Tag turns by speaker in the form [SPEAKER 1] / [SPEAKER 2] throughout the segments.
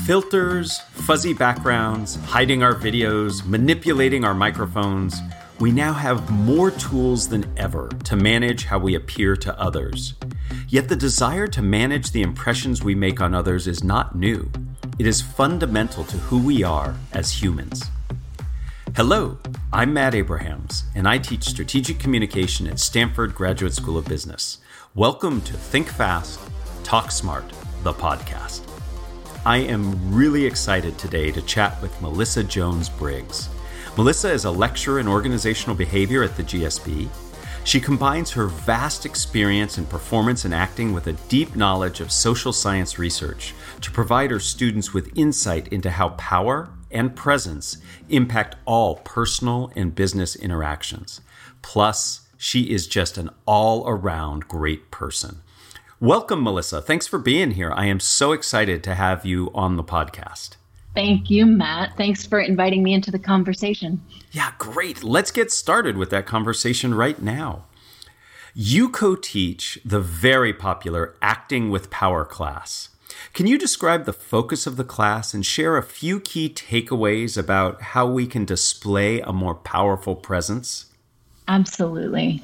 [SPEAKER 1] Filters, fuzzy backgrounds, hiding our videos, manipulating our microphones. We now have more tools than ever to manage how we appear to others. Yet the desire to manage the impressions we make on others is not new. It is fundamental to who we are as humans. Hello, I'm Matt Abrahams, and I teach strategic communication at Stanford Graduate School of Business. Welcome to Think Fast, Talk Smart, the podcast. I am really excited today to chat with Melissa Jones-Briggs. Melissa is a lecturer in organizational behavior at the GSB. She combines her vast experience in performance and acting with a deep knowledge of social science research to provide her students with insight into how power and presence impact all personal and business interactions. Plus, she is just an all-around great person. Welcome, Melissa. Thanks for being here. I am so excited to have you on the podcast.
[SPEAKER 2] Thank you, Matt. Thanks for inviting me into the conversation.
[SPEAKER 1] Yeah, great. Let's get started with that conversation right now. You co-teach the very popular Acting with Power class. Can you describe the focus of the class and share a few key takeaways about how we can display a more powerful presence?
[SPEAKER 2] Absolutely.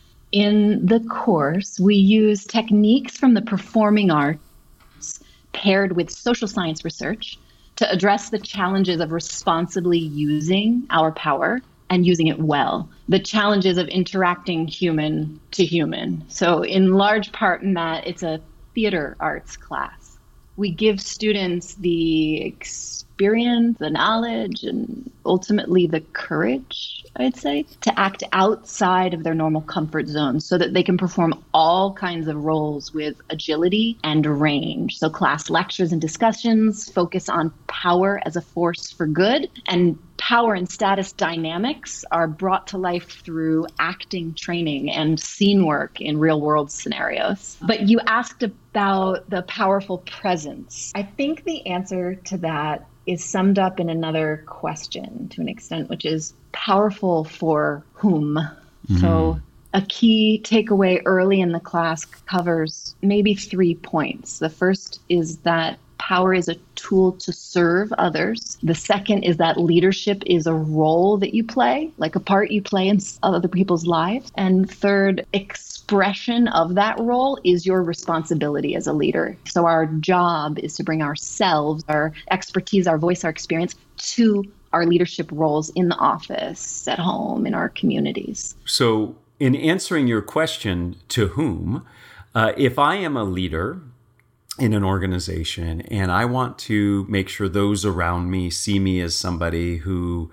[SPEAKER 2] In the course, we use techniques from the performing arts paired with social science research to address the challenges of responsibly using our power and using it well, the challenges of interacting human to human. So in large part in that, it's a theater arts class. We give students the experience, the knowledge, and ultimately the courage, I'd say, to act outside of their normal comfort zone so that they can perform all kinds of roles with agility and range. So class lectures and discussions focus on power as a force for good, and power and status dynamics are brought to life through acting training and scene work in real-world scenarios. But you asked about the powerful presence. I think the answer to that is summed up in another question to an extent, which is powerful for whom? So a key takeaway early in the class covers maybe 3 points. The first is that power is a tool to serve others. The second is that leadership is a role that you play, like a part you play in other people's lives. And third, expression of that role is your responsibility as a leader. So our job is to bring ourselves, our expertise, our voice, our experience to our leadership roles in the office, at home, in our communities.
[SPEAKER 1] So in answering your question, to whom, if I am a leader in an organization and I want to make sure those around me see me as somebody who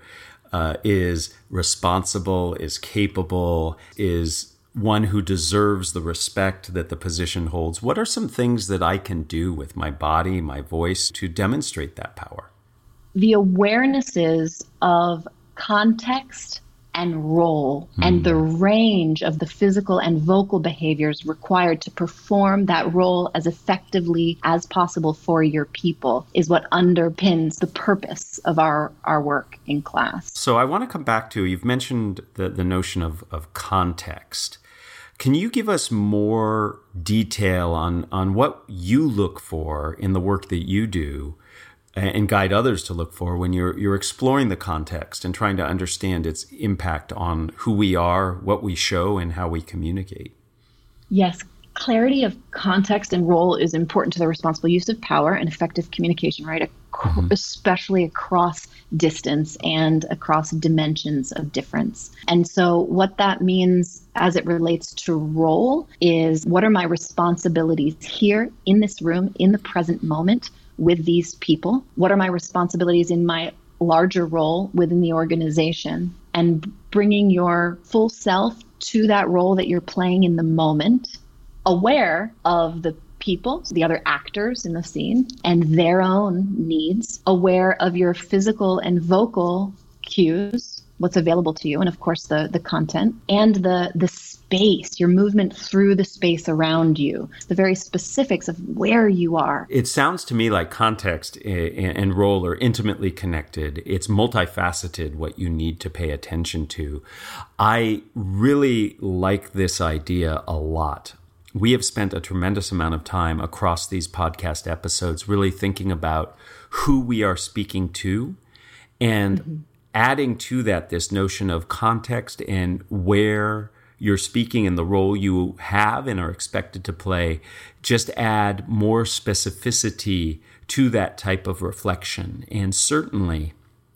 [SPEAKER 1] is responsible, is capable, is one who deserves the respect that the position holds, what are some things that I can do with my body, my voice to demonstrate that power?
[SPEAKER 2] The awarenesses of context and role and the range of the physical and vocal behaviors required to perform that role as effectively as possible for your people is what underpins the purpose of our work in class.
[SPEAKER 1] So I want to come back to, you've mentioned the notion of context. Can you give us more detail on what you look for in the work that you do and guide others to look for when you're exploring the context and trying to understand its impact on who we are, what we show, and how we communicate?
[SPEAKER 2] Yes, clarity of context and role is important to the responsible use of power and effective communication, right? Especially across distance and across dimensions of difference. And so what that means as it relates to role is, what are my responsibilities here in this room, in the present moment, with these people? What are my responsibilities in my larger role within the organization? And bringing your full self to that role that you're playing in the moment, aware of the people, the other actors in the scene, and their own needs, aware of your physical and vocal cues, what's available to you, and of course the content, and the space, your movement through the space around you, the very specifics of where you are.
[SPEAKER 1] It sounds to me like context and role are intimately connected. It's multifaceted, what you need to pay attention to. I really like this idea a lot. we have spent a tremendous amount of time across these podcast episodes really thinking about who we are speaking to and adding to that this notion of context and where you're speaking and the role you have and are expected to play. Just add more specificity to that type of reflection. And certainly,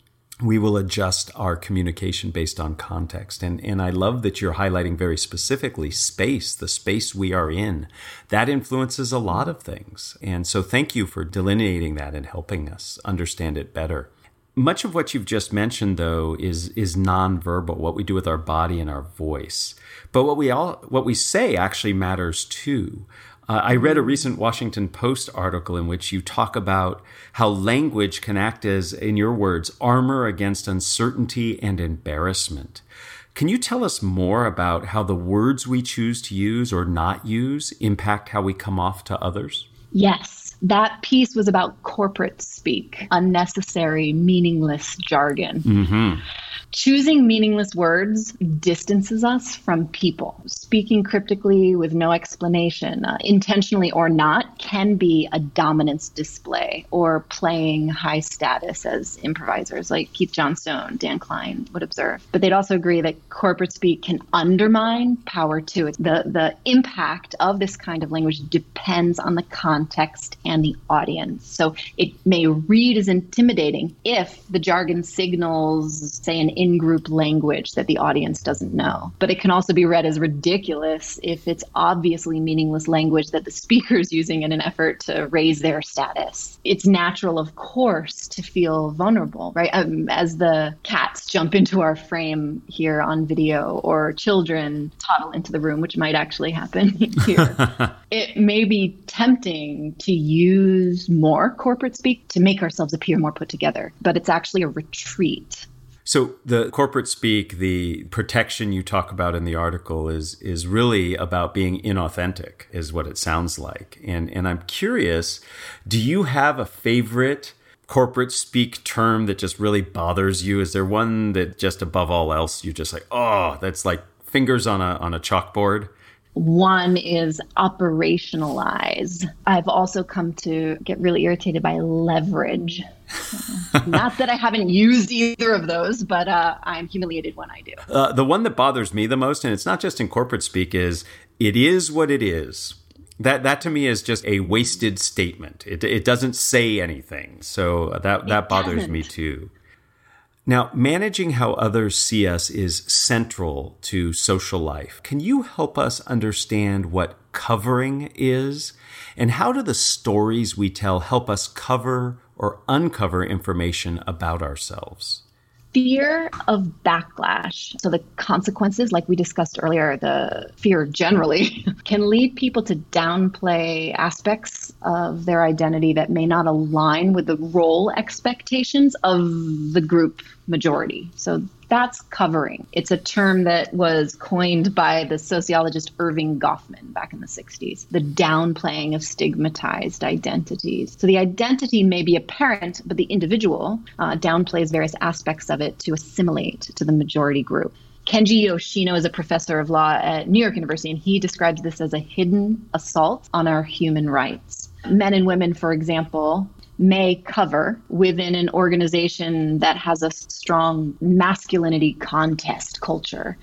[SPEAKER 1] we will adjust our communication based on context. And I love that you're highlighting very specifically space, the space we are in. That influences a lot of things. And so thank you for delineating that and helping us understand it better. Much of what you've just mentioned, though, is nonverbal, what we do with our body and our voice. But what we say actually matters too. I read a recent Washington Post article in which you talk about how language can act as, in your words, armor against uncertainty and embarrassment. Can you tell us more about how the words we choose to use or not use impact how we come off to others?
[SPEAKER 2] Yes. That piece was about corporate speak, unnecessary, meaningless jargon. Mm-hmm. Choosing meaningless words distances us from people. Speaking cryptically with no explanation, intentionally or not, can be a dominance display or playing high status as improvisers like Keith Johnstone, Dan Klein would observe. But they'd also agree that corporate speak can undermine power too. The impact of this kind of language depends on the context and the audience. So it may read as intimidating if the jargon signals, say, an in-group language that the audience doesn't know. But it can also be read as ridiculous if it's obviously meaningless language that the speaker is using in an effort to raise their status. It's natural, of course, to feel vulnerable, right? As the cats jump into our frame here on video or children toddle into the room, which might actually happen here. It may be tempting to use more corporate speak to make ourselves appear more put together, but it's actually a retreat.
[SPEAKER 1] So the corporate speak, the protection you talk about in the article is really about being inauthentic, is what it sounds like. And I'm curious, do you have a favorite corporate speak term that just really bothers you? Is there one that just above all else, you're just like, oh, that's like fingers on a chalkboard?
[SPEAKER 2] One is operationalize. I've also come to get really irritated by leverage. Not that I haven't used either of those, but I'm humiliated when I do.
[SPEAKER 1] The one that bothers me the most, and it's not just in corporate speak, is it is what it is. That to me is just a wasted statement. It doesn't say anything. So that bothers me too. Now, managing how others see us is central to social life. Can you help us understand what covering is? And how do the stories we tell help us cover or uncover information about ourselves?
[SPEAKER 2] Fear of backlash. So the consequences, like we discussed earlier, the fear generally can lead people to downplay aspects of their identity that may not align with the role expectations of the group majority. So that's covering. It's a term that was coined by the sociologist Irving Goffman back in the 60s, the downplaying of stigmatized identities. So the identity may be apparent, but the individual downplays various aspects of it to assimilate to the majority group. Kenji Yoshino is a professor of law at New York University, and he describes this as a hidden assault on our human rights. Men and women, for example, may cover within an organization that has a strong masculinity contest culture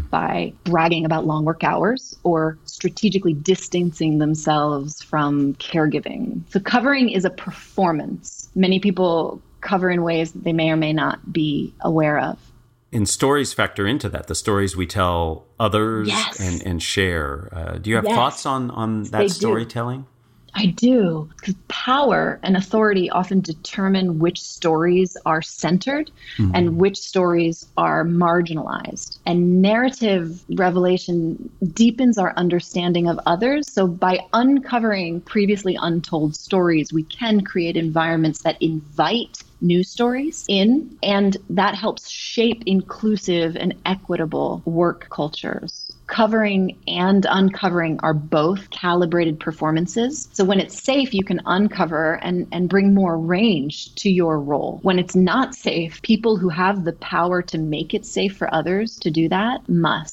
[SPEAKER 2] by bragging about long work hours or strategically distancing themselves from caregiving. So covering is a performance. Many people cover in ways that they may or may not be aware of.
[SPEAKER 1] And stories factor into that, the stories we tell others
[SPEAKER 2] Yes.
[SPEAKER 1] and share. Do you have
[SPEAKER 2] Yes.
[SPEAKER 1] thoughts on that
[SPEAKER 2] They do.
[SPEAKER 1] storytelling?
[SPEAKER 2] I do, because power and authority often determine which stories are centered and which stories are marginalized. And narrative revelation deepens our understanding of others. So by uncovering previously untold stories, we can create environments that invite new stories in, and that helps shape inclusive and equitable work cultures. Covering and uncovering are both calibrated performances. So when it's safe, you can uncover and bring more range to your role. When it's not safe, people who have the power to make it safe for others to do that must.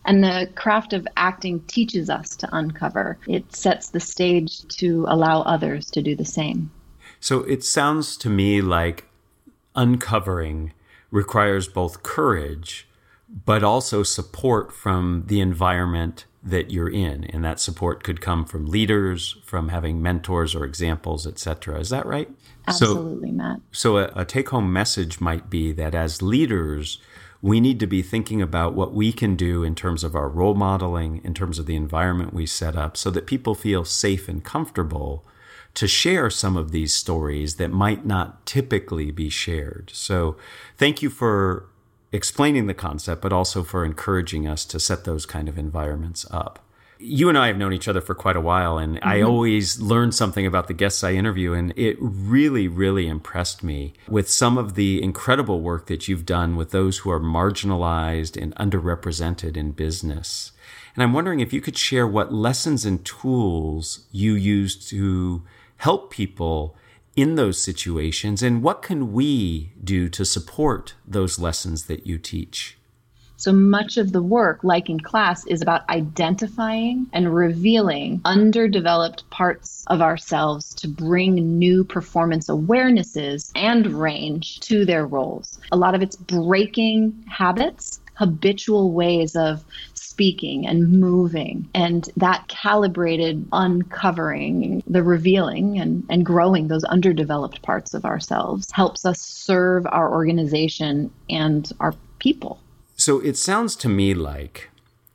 [SPEAKER 2] And the craft of acting teaches us to uncover. It sets the stage to allow others to do the same.
[SPEAKER 1] So it sounds to me like uncovering requires both courage, but also support from the environment that you're in. And that support could come from leaders, from having mentors or examples, etc. Is that right?
[SPEAKER 2] Absolutely, Matt.
[SPEAKER 1] So a take-home message might be that as leaders, we need to be thinking about what we can do in terms of our role modeling, in terms of the environment we set up, so that people feel safe and comfortable to share some of these stories that might not typically be shared. So thank you for explaining the concept, but also for encouraging us to set those kind of environments up. You and I have known each other for quite a while, and I always learn something about the guests I interview, and it really, really impressed me with some of the incredible work that you've done with those who are marginalized and underrepresented in business. And I'm wondering if you could share what lessons and tools you use to help people in those situations, and what can we do to support those lessons that you teach?
[SPEAKER 2] So much of the work, like in class, is about identifying and revealing underdeveloped parts of ourselves to bring new performance awarenesses and range to their roles. A lot of it's breaking habits, habitual ways of speaking and moving, and that calibrated uncovering, the revealing and growing those underdeveloped parts of ourselves helps us serve our organization and our people.
[SPEAKER 1] So it sounds to me like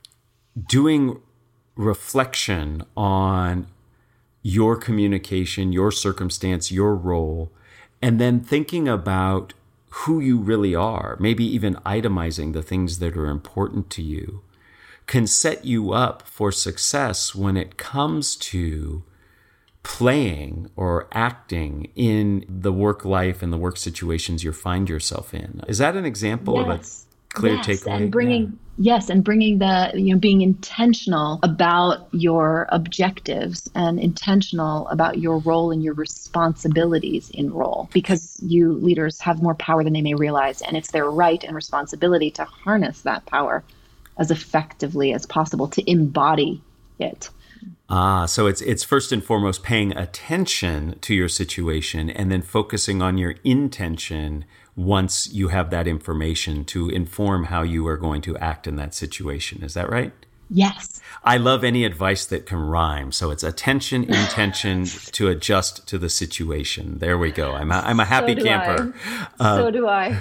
[SPEAKER 1] doing reflection on your communication, your circumstance, your role, and then thinking about who you really are, maybe even itemizing the things that are important to you, can set you up for success when it comes to playing or acting in the work life and the work situations you find yourself in. Is that an example of a clear takeaway?
[SPEAKER 2] And bringing the, being intentional about your objectives and intentional about your role and your responsibilities in role, because you leaders have more power than they may realize, and it's their right and responsibility to harness that power as effectively as possible, to embody it.
[SPEAKER 1] So it's first and foremost paying attention to your situation and then focusing on your intention once you have that information to inform how you are going to act in that situation. Is that right?
[SPEAKER 2] Yes.
[SPEAKER 1] I love any advice that can rhyme. So it's attention, intention to adjust to the situation. There we go. I'm a happy camper.
[SPEAKER 2] So do I.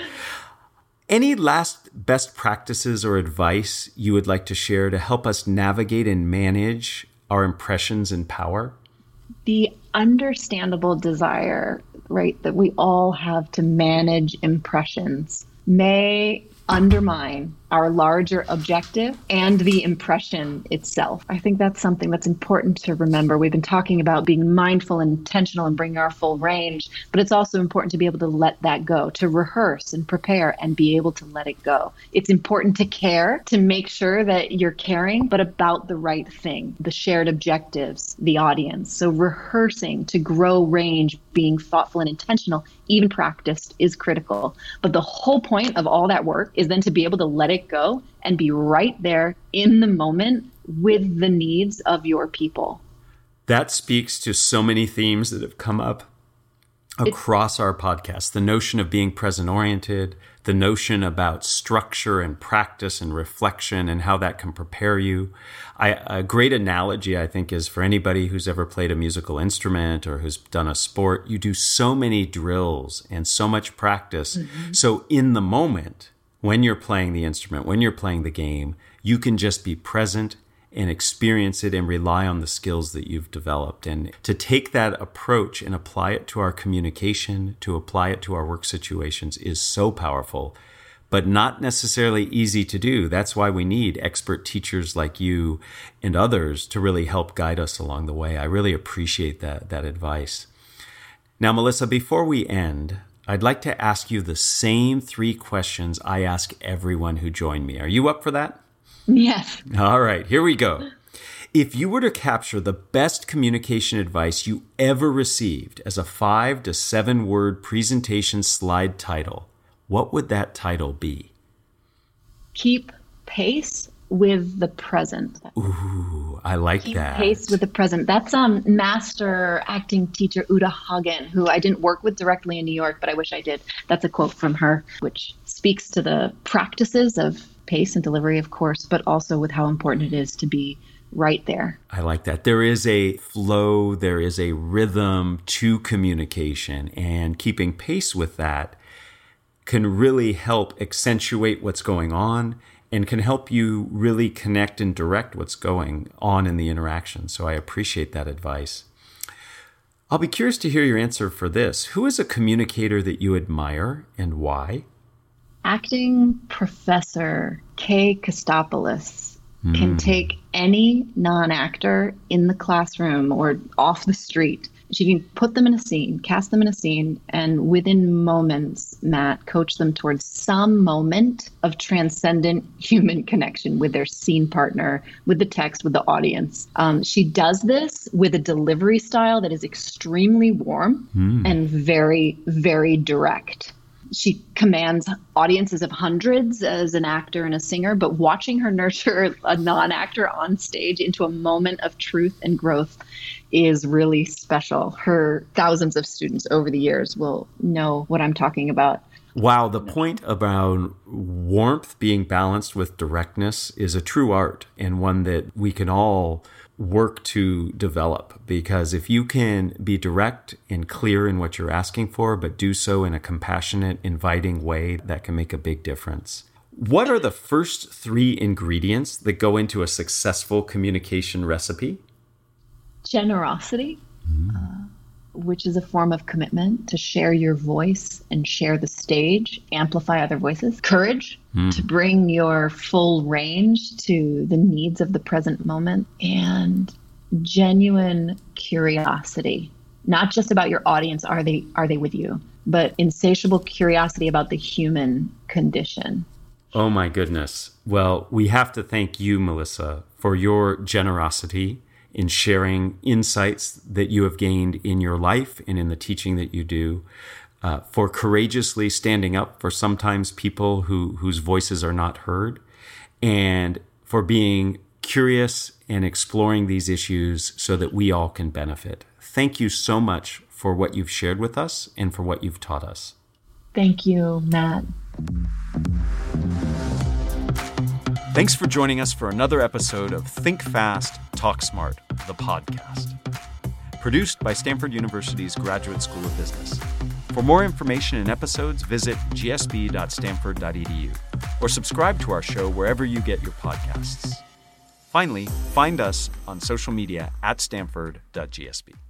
[SPEAKER 1] Any last best practices or advice you would like to share to help us navigate and manage our impressions and power?
[SPEAKER 2] The understandable desire, right, that we all have to manage impressions may undermine our larger objective and the impression itself. I think that's something that's important to remember. We've been talking about being mindful and intentional and bringing our full range, but it's also important to be able to let that go, to rehearse and prepare and be able to let it go. It's important to care, to make sure that you're caring, but about the right thing, the shared objectives, the audience. So rehearsing to grow range, being thoughtful and intentional, even practiced, is critical. But the whole point of all that work is then to be able to let it go and be right there in the moment with the needs of your people.
[SPEAKER 1] That speaks to so many themes that have come up across our podcast. The notion of being present-oriented, the notion about structure and practice and reflection and how that can prepare you. A great analogy, I think, is for anybody who's ever played a musical instrument or who's done a sport. You do so many drills and so much practice. Mm-hmm. So in the moment, when you're playing the instrument, when you're playing the game, you can just be present and experience it and rely on the skills that you've developed. And to take that approach and apply it to our communication, to apply it to our work situations is so powerful, but not necessarily easy to do. That's why we need expert teachers like you and others to really help guide us along the way. I really appreciate that advice. Now, Melissa, before we end, I'd like to ask you the same 3 questions I ask everyone who joined me. Are you up for that?
[SPEAKER 2] Yes.
[SPEAKER 1] All right, here we go. If you were to capture the best communication advice you ever received as a 5 to 7 word presentation slide title, what would that title be?
[SPEAKER 2] Keep pace with the present.
[SPEAKER 1] Ooh, I like
[SPEAKER 2] Keep
[SPEAKER 1] that.
[SPEAKER 2] pace with the present. That's master acting teacher Uta Hagen, who I didn't work with directly in New York, but I wish I did. That's a quote from her, which speaks to the practices of pace and delivery, of course, but also with how important it is to be right there.
[SPEAKER 1] I like that. There is a flow, there is a rhythm to communication, and keeping pace with that can really help accentuate what's going on and can help you really connect and direct what's going on in the interaction. So I appreciate that advice. I'll be curious to hear your answer for this. Who is a communicator that you admire and why?
[SPEAKER 2] Acting professor Kay Kostopoulos can take any non-actor in the classroom or off the street. She can put them in a scene, cast them in a scene, and within moments, Matt, coach them towards some moment of transcendent human connection with their scene partner, with the text, with the audience. She does this with a delivery style that is extremely warm and very, very direct. She commands audiences of hundreds as an actor and a singer, but watching her nurture a non-actor on stage into a moment of truth and growth is really special. Her thousands of students over the years will know what I'm talking about.
[SPEAKER 1] Wow, the point about warmth being balanced with directness is a true art and one that we can all work to develop, because if you can be direct and clear in what you're asking for, but do so in a compassionate, inviting way, that can make a big difference. What are the first 3 ingredients that go into a successful communication recipe?
[SPEAKER 2] Generosity, which is a form of commitment to share your voice and share the stage, amplify other voices. Courage, to bring your full range to the needs of the present moment. And genuine curiosity, not just about your audience, are they with you, but insatiable curiosity about the human condition.
[SPEAKER 1] Oh my goodness. Well, we have to thank you, Melissa, for your generosity in sharing insights that you have gained in your life and in the teaching that you do, for courageously standing up for sometimes people whose voices are not heard, and for being curious and exploring these issues so that we all can benefit. Thank you so much for what you've shared with us and for what you've taught us.
[SPEAKER 2] Thank you, Matt.
[SPEAKER 1] Thanks for joining us for another episode of Think Fast, Talk Smart, the podcast. Produced by Stanford University's Graduate School of Business. For more information and episodes, visit gsb.stanford.edu or subscribe to our show wherever you get your podcasts. Finally, find us on social media at stanford.gsb.